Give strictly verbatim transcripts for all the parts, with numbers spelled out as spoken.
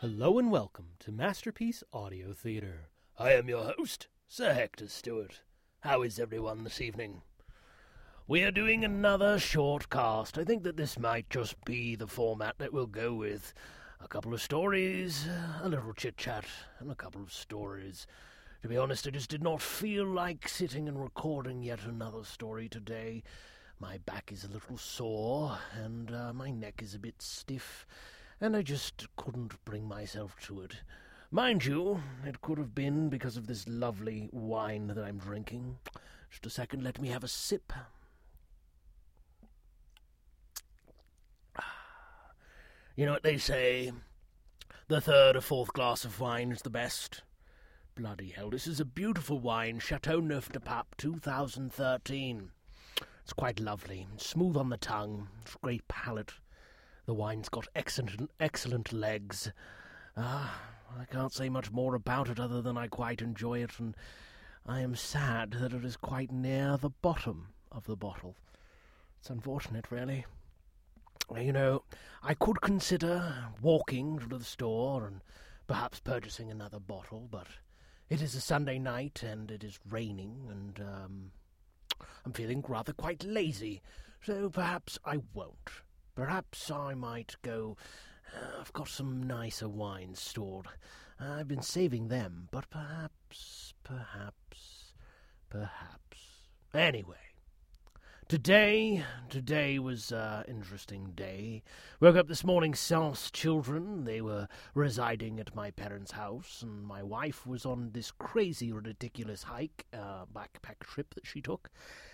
Hello and welcome to Masterpiece Audio Theatre. I am your host, Sir Hector Stewart. How is everyone this evening? We are doing another short cast. I think that this might just be the format that we'll go with. A couple of stories, a little chit-chat, and a couple of stories. To be honest, I just did not feel like sitting and recording yet another story today. My back is a little sore, and uh, my neck is a bit stiff, and I just couldn't bring myself to it. Mind you, it could have been because of this lovely wine that I'm drinking. Just a second, let me have a sip. You know what they say? The third or fourth glass of wine is the best. Bloody hell, this is a beautiful wine, Chateau Neuf de Pape two thousand thirteen. It's quite lovely, smooth on the tongue, it's great palate. The wine's got excellent, excellent legs. Ah, I can't say much more about it other than I quite enjoy it, and I am sad that it is quite near the bottom of the bottle. It's unfortunate, really. You know, I could consider walking to the store and perhaps purchasing another bottle, but it is a Sunday night and it is raining, and um, I'm feeling rather quite lazy, so perhaps I won't. Perhaps I might go. Uh, I've got some nicer wines stored. Uh, I've been saving them, but perhaps, perhaps, perhaps. Anyway, today, today was an uh, interesting day. Woke up this morning, sans children. They were residing at my parents' house, and my wife was on this crazy, ridiculous hike, uh, backpack trip that she took.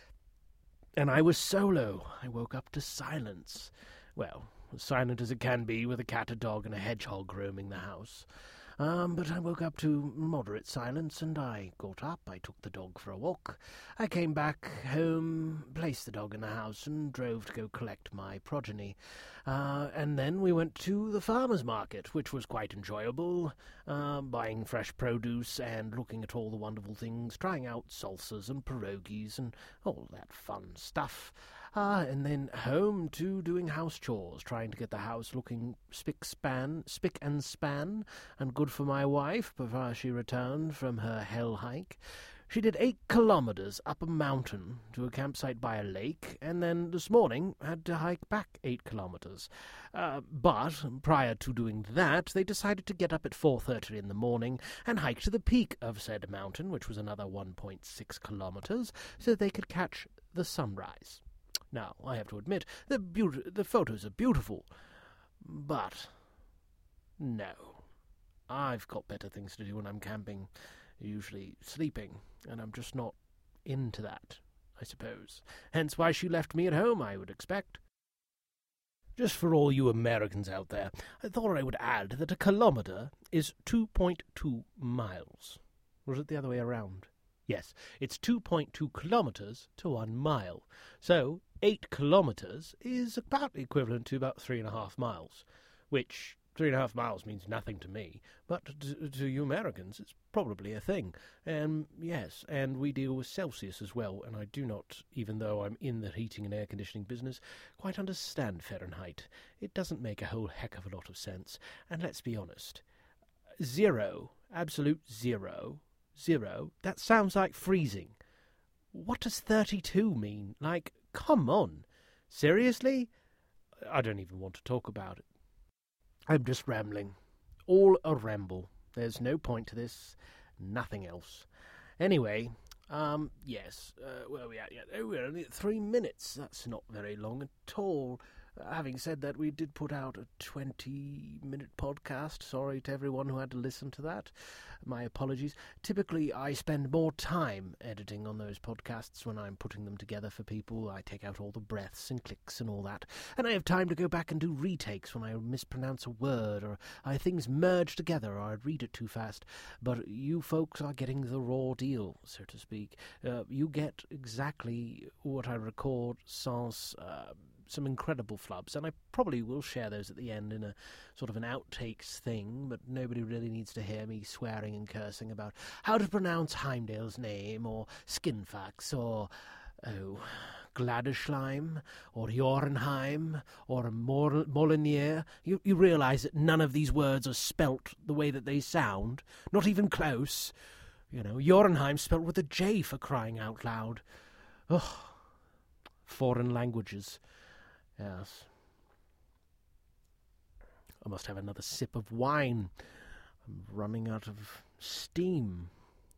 And I was solo. I woke up to silence. Well, as silent as it can be with a cat, a dog, and a hedgehog roaming the house. Um, but I woke up to moderate silence, and I got up, I took the dog for a walk. I came back home, placed the dog in the house, and drove to go collect my progeny. Uh, and then we went to the farmer's market, which was quite enjoyable, uh, buying fresh produce and looking at all the wonderful things, trying out salsas and pierogies and all that fun stuff. Ah, and then home to doing house chores, trying to get the house looking spick-span, spick and span, and good for my wife before she returned from her hell hike. She did eight kilometres up a mountain to a campsite by a lake, and then this morning had to hike back eight kilometres. Uh, but prior to doing that, they decided to get up at four thirty in the morning and hike to the peak of said mountain, which was another one point six kilometres, so they could catch the sunrise. Now, I have to admit, the beaut- the photos are beautiful, but no. I've got better things to do when I'm camping, usually sleeping, and I'm just not into that, I suppose. Hence why she left me at home, I would expect. Just for all you Americans out there, I thought I would add that a kilometre is two point two miles. Or is it the other way around? Yes, it's two point two kilometres to one mile. So, eight kilometres is about equivalent to about three and a half miles, which three and a half miles means nothing to me, but to, to you Americans it's probably a thing. And yes, and we deal with Celsius as well, and I do not, even though I'm in the heating and air conditioning business, quite understand Fahrenheit. It doesn't make a whole heck of a lot of sense, and let's be honest. Zero, absolute zero, zero, that sounds like freezing. What does thirty-two mean? Like, come on. Seriously? I don't even want to talk about it. I'm just rambling. All a ramble. There's no point to this. Nothing else. Anyway, um, yes, uh, where are we at yet? Oh, we're only at three minutes. That's not very long at all. Uh, having said that, we did put out a twenty-minute podcast. Sorry to everyone who had to listen to that. My apologies. Typically, I spend more time editing on those podcasts when I'm putting them together for people. I take out all the breaths and clicks and all that. And I have time to go back and do retakes when I mispronounce a word, or I, things merge together, or I read it too fast. But you folks are getting the raw deal, so to speak. Uh, you get exactly what I record sans... Uh, some incredible flubs, and I probably will share those at the end in a sort of an outtakes thing, but nobody really needs to hear me swearing and cursing about how to pronounce Heimdall's name, or Skinfax, or, oh, Gladerschleim, or Jorenheim, or Mol- Molinier, you, you realise that none of these words are spelt the way that they sound, not even close. You know, Jorenheim spelt with a J, for crying out loud. Ugh. Foreign languages. Yes. I must have another sip of wine. I'm running out of steam.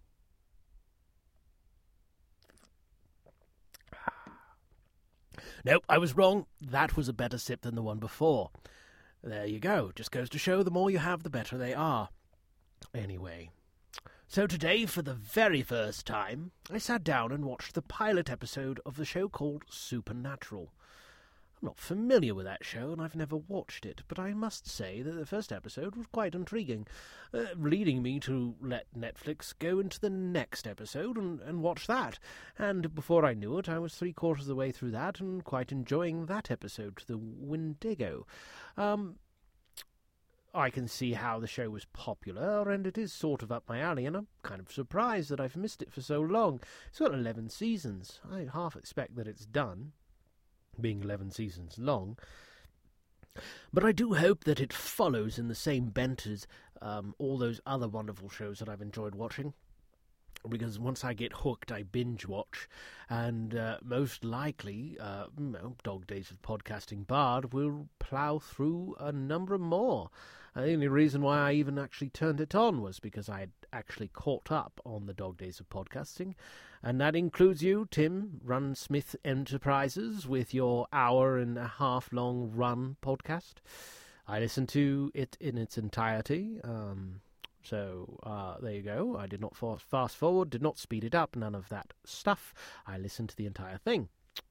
Nope, I was wrong. That was a better sip than the one before. There you go. Just goes to show the more you have, the better they are. Anyway, so today, for the very first time, I sat down and watched the pilot episode of the show called Supernatural. I'm not familiar with that show, and I've never watched it, but I must say that the first episode was quite intriguing, uh, leading me to let Netflix go into the next episode and, and watch that. And before I knew it, I was three-quarters of the way through that and quite enjoying that episode to the Wendigo. Um, I can see how the show was popular, and it is sort of up my alley, and I'm kind of surprised that I've missed it for so long. It's got eleven seasons. I half expect that it's done, being eleven seasons long. But I do hope that it follows in the same bent as um, all those other wonderful shows that I've enjoyed watching. Because once I get hooked, I binge watch, and uh, most likely, uh, you know, Dog Days of Podcasting Bard will plough through a number more. Uh, the only reason why I even actually turned it on was because I had actually caught up on the Dog Days of Podcasting, and that includes you, Tim, Run Smith Enterprises, with your hour and a half long Run podcast. I listened to it in its entirety. Um... So, uh, there you go. I did not fast forward, did not speed it up, none of that stuff. I listened to the entire thing.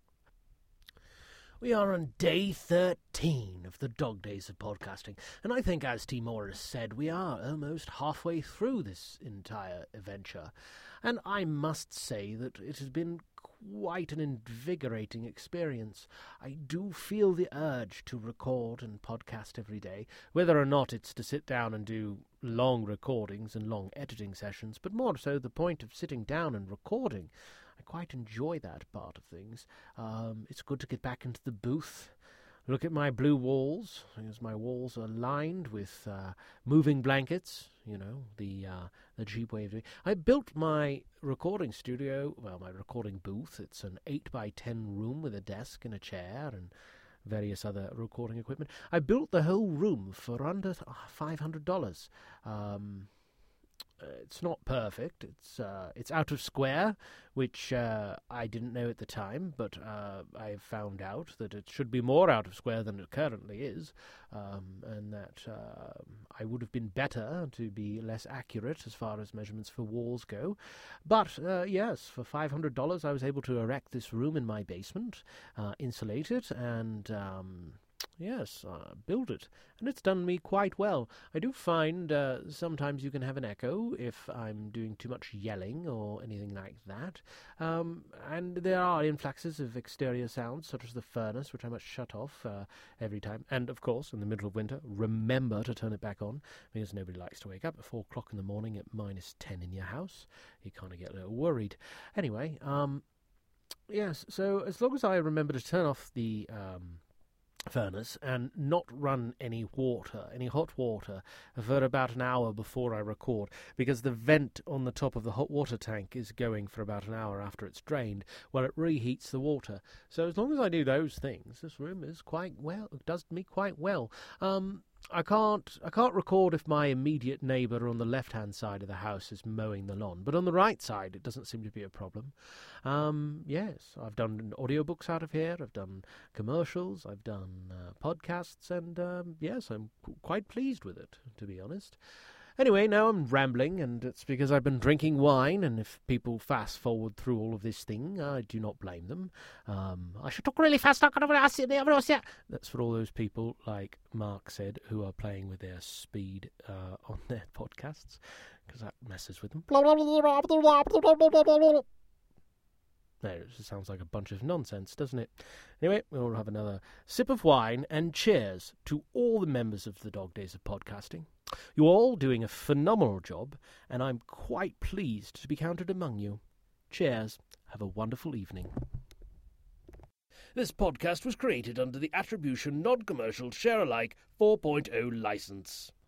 We are on day thirteen of the Dog Days of Podcasting, and I think, as T. Morris said, we are almost halfway through this entire adventure. And I must say that it has been quite an invigorating experience. I do feel the urge to record and podcast every day, whether or not it's to sit down and do long recordings and long editing sessions, but more so the point of sitting down and recording. I quite enjoy that part of things. Um, it's good to get back into the booth. Look at my blue walls, because my walls are lined with uh, moving blankets, you know, the uh, the cheap way of doing it. I built my recording studio, well, my recording booth. It's an eight by ten room with a desk and a chair and various other recording equipment. I built the whole room for under five hundred dollars. Um, it's not perfect. It's uh, it's out of square, which uh, I didn't know at the time, but uh, I found out that it should be more out of square than it currently is, um, and that uh, I would have been better to be less accurate as far as measurements for walls go. But uh, yes, for five hundred dollars I was able to erect this room in my basement, uh, insulate it, and Um, Yes, uh, build it, and it's done me quite well. I do find uh, sometimes you can have an echo if I'm doing too much yelling or anything like that, um, and there are influxes of exterior sounds, such as the furnace, which I must shut off uh, every time, and of course, in the middle of winter, remember to turn it back on, because nobody likes to wake up at four o'clock in the morning at minus ten in your house. You kind of get a little worried. Anyway, um, yes, so as long as I remember to turn off the Um, furnace and not run any water, any hot water, for about an hour before I record, because the vent on the top of the hot water tank is going for about an hour after it's drained, while it reheats the water. So as long as I do those things, this room is quite well, it does me quite well. Um, I can't I can't record if my immediate neighbour on the left-hand side of the house is mowing the lawn, but on the right side it doesn't seem to be a problem. Um, yes, I've done audiobooks out of here, I've done commercials, I've done uh, podcasts, and um, yes, I'm qu- quite pleased with it, to be honest. Anyway, now I'm rambling, and it's because I've been drinking wine, and if people fast-forward through all of this thing, I do not blame them. Um, I should talk really fast. That's for all those people, like Mark said, who are playing with their speed uh, on their podcasts, because that messes with them. No, it just sounds like a bunch of nonsense, doesn't it? Anyway, we'll have another sip of wine, and cheers to all the members of the Dog Days of Podcasting. You're all doing a phenomenal job, and I'm quite pleased to be counted among you. Cheers. Have a wonderful evening. This podcast was created under the Attribution Non-Commercial Share-alike four point oh license.